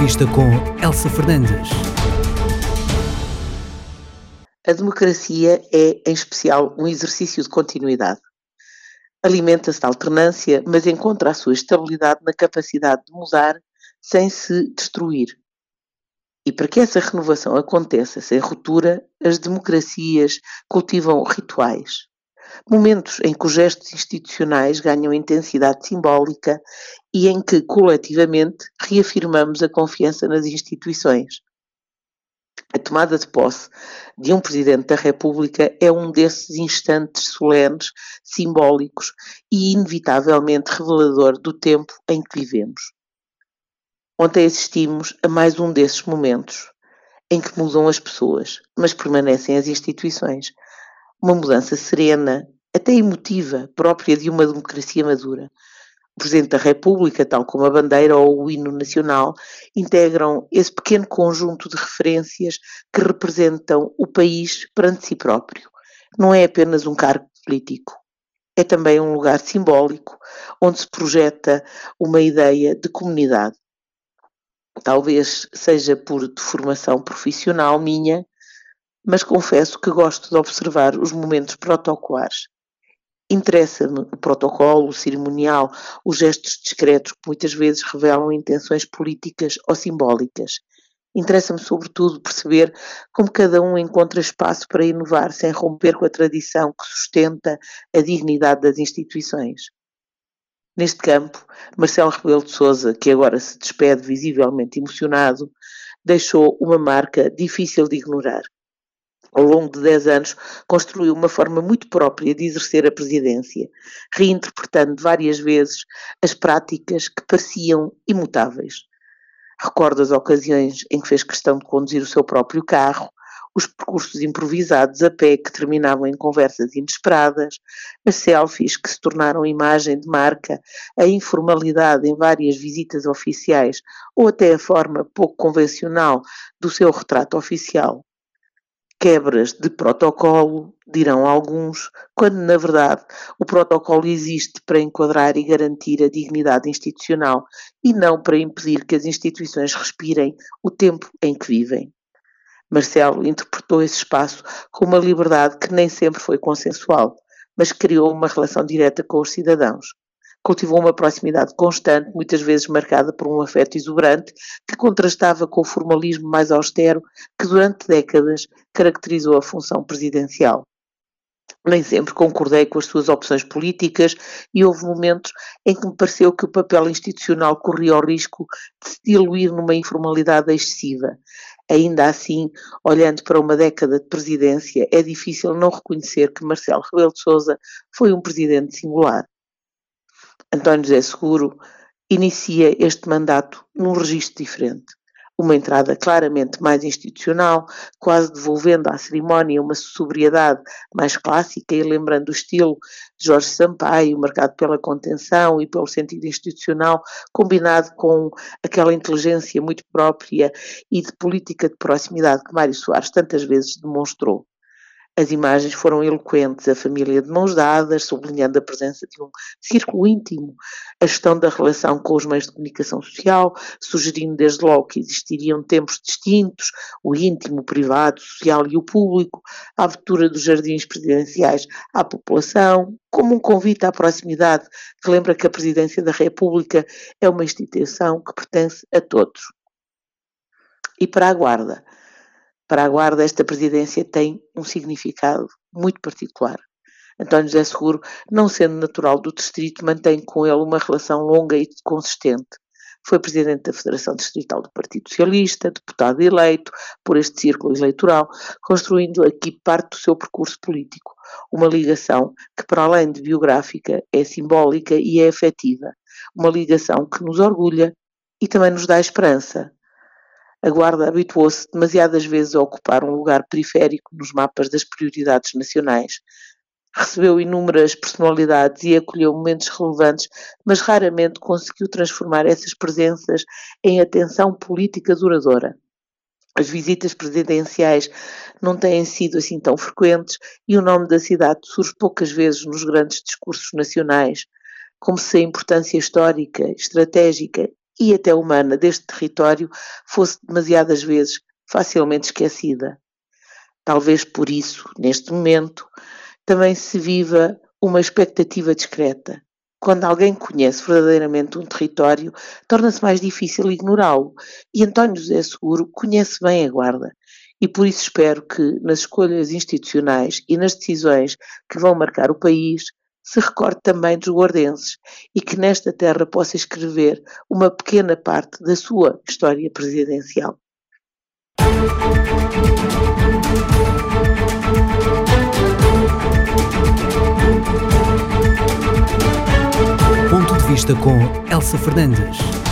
Entrevista com Elsa Fernandes. A democracia é, em especial, um exercício de continuidade. Alimenta-se de alternância, mas encontra a sua estabilidade na capacidade de mudar sem se destruir. E para que essa renovação aconteça sem ruptura, as democracias cultivam rituais. Momentos em que os gestos institucionais ganham intensidade simbólica e em que, coletivamente, reafirmamos a confiança nas instituições. A tomada de posse de um Presidente da República é um desses instantes solenes, simbólicos e inevitavelmente revelador do tempo em que vivemos. Ontem assistimos a mais um desses momentos, em que mudam as pessoas, mas permanecem as instituições. Uma mudança serena, até emotiva, própria de uma democracia madura. O Presidente da República, tal como a bandeira ou o hino nacional, integram esse pequeno conjunto de referências que representam o país perante si próprio. Não é apenas um cargo político, é também um lugar simbólico onde se projeta uma ideia de comunidade. Talvez seja por deformação profissional minha, mas confesso que gosto de observar os momentos protocolares. Interessa-me o protocolo, o cerimonial, os gestos discretos que muitas vezes revelam intenções políticas ou simbólicas. Interessa-me, sobretudo, perceber como cada um encontra espaço para inovar sem romper com a tradição que sustenta a dignidade das instituições. Neste campo, Marcelo Rebelo de Sousa, que agora se despede visivelmente emocionado, deixou uma marca difícil de ignorar. Ao longo de 10 anos, construiu uma forma muito própria de exercer a presidência, reinterpretando várias vezes as práticas que pareciam imutáveis. Recordo as ocasiões em que fez questão de conduzir o seu próprio carro, os percursos improvisados a pé que terminavam em conversas inesperadas, as selfies que se tornaram imagem de marca, a informalidade em várias visitas oficiais ou até a forma pouco convencional do seu retrato oficial. Quebras de protocolo, dirão alguns, quando na verdade o protocolo existe para enquadrar e garantir a dignidade institucional e não para impedir que as instituições respirem o tempo em que vivem. Marcelo interpretou esse espaço com uma liberdade que nem sempre foi consensual, mas criou uma relação direta com os cidadãos. Cultivou uma proximidade constante, muitas vezes marcada por um afeto exuberante, que contrastava com o formalismo mais austero que durante décadas caracterizou a função presidencial. Nem sempre concordei com as suas opções políticas e houve momentos em que me pareceu que o papel institucional corria o risco de se diluir numa informalidade excessiva. Ainda assim, olhando para uma década de presidência, é difícil não reconhecer que Marcelo Rebelo de Sousa foi um presidente singular. António José Seguro inicia este mandato num registro diferente. Uma entrada claramente mais institucional, quase devolvendo à cerimónia uma sobriedade mais clássica e lembrando o estilo de Jorge Sampaio, marcado pela contenção e pelo sentido institucional, combinado com aquela inteligência muito própria e de política de proximidade que Mário Soares tantas vezes demonstrou. As imagens foram eloquentes, a família de mãos dadas, sublinhando a presença de um círculo íntimo, a gestão da relação com os meios de comunicação social, sugerindo desde logo que existiriam tempos distintos, o íntimo, o privado, o social e o público, a abertura dos jardins presidenciais à população, como um convite à proximidade que lembra que a Presidência da República é uma instituição que pertence a todos. E para a Guarda? Para a Guarda, esta presidência tem um significado muito particular. António José Seguro, não sendo natural do distrito, mantém com ele uma relação longa e consistente. Foi presidente da Federação Distrital do Partido Socialista, deputado eleito por este círculo eleitoral, construindo aqui parte do seu percurso político. Uma ligação que, para além de biográfica, é simbólica e é afetiva. Uma ligação que nos orgulha e também nos dá esperança. A Guarda habituou-se demasiadas vezes a ocupar um lugar periférico nos mapas das prioridades nacionais. Recebeu inúmeras personalidades e acolheu momentos relevantes, mas raramente conseguiu transformar essas presenças em atenção política duradoura. As visitas presidenciais não têm sido assim tão frequentes e o nome da cidade surge poucas vezes nos grandes discursos nacionais, como se a importância histórica, estratégica e até humana deste território fosse demasiadas vezes facilmente esquecida. Talvez por isso, neste momento, também se viva uma expectativa discreta. Quando alguém conhece verdadeiramente um território, torna-se mais difícil ignorá-lo, e António José Seguro conhece bem a Guarda, e por isso espero que, nas escolhas institucionais e nas decisões que vão marcar o país, se recorde também dos guardenses e que nesta terra possa escrever uma pequena parte da sua história presidencial. Ponto de vista com Elsa Fernandes.